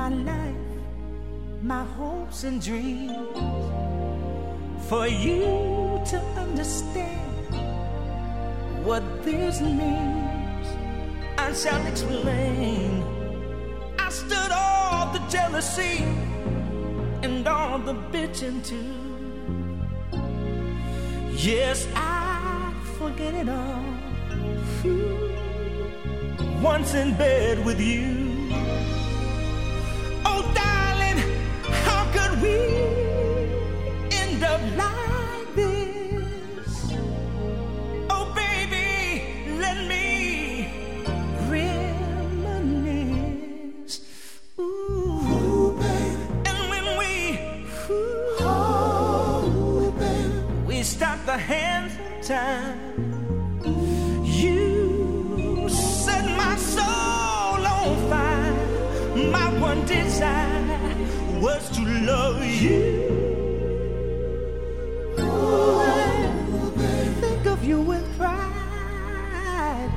my life, my hopes and dreams, for you to understand what this means. I shall explain. I stood all the jealousy and all the bitching too. Yes, I forget it all. Once in bed with you. Oh, darling, how could we end up like this? Oh, baby, let me reminisce. Ooh, baby. And when we stop the hands of time, you set my soul on fire. My one desire was to love you. Ooh, think of you with pride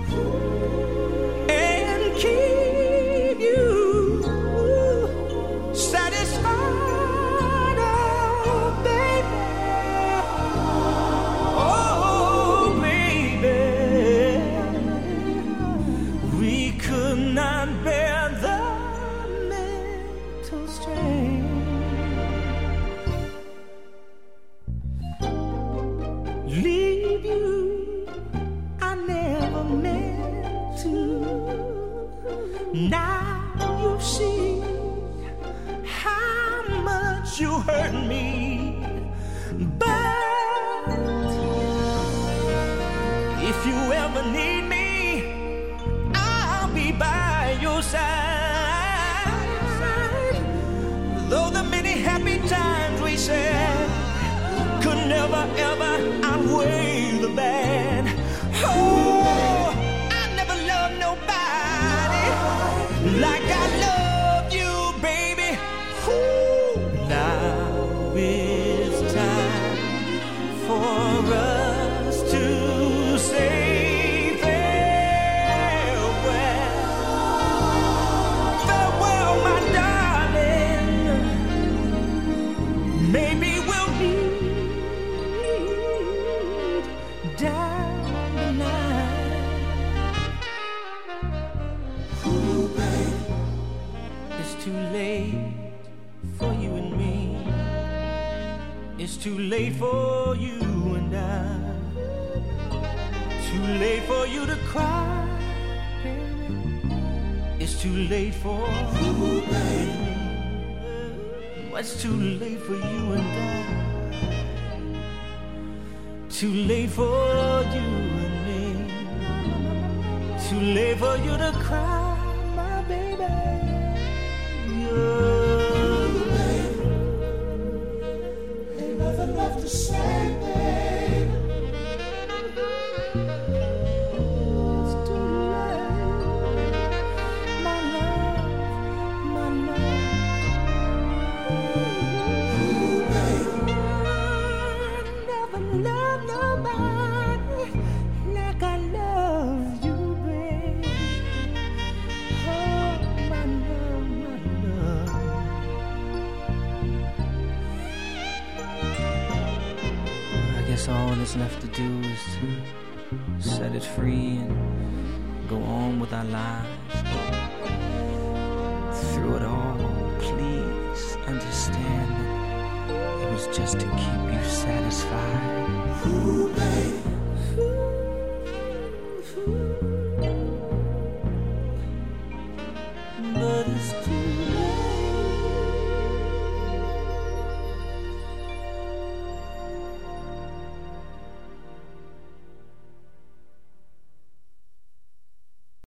and keep you satisfied, oh baby. Oh baby, we could not bear the mental strain. Leave you, I never meant to. Now you see how much you hurt me, but if you ever need me, I'll be by your side. Though the many happy times we shared could never ever outweigh the bad. Oh, I never loved nobody like I love you, baby. Ooh, now it's time for us to say farewell, my darling. Maybe we'll meet down the line. Ooh, babe, it's too late for you and me. It's too late for you and I. Too late for you to cry, baby. It's too late for you, baby. It's too late for you and I. Too late for you and me. Too late for you to cry, my baby. Ain't nothing left to say, babe. It's too late, my love, my love. Ooh, babe. Never loved nobody like I love you, babe. Oh, my love, my love. I guess all that's left to do is to set it free and go on with our lives. Through it all, please understand that it was just to keep you satisfied. Ooh, babe.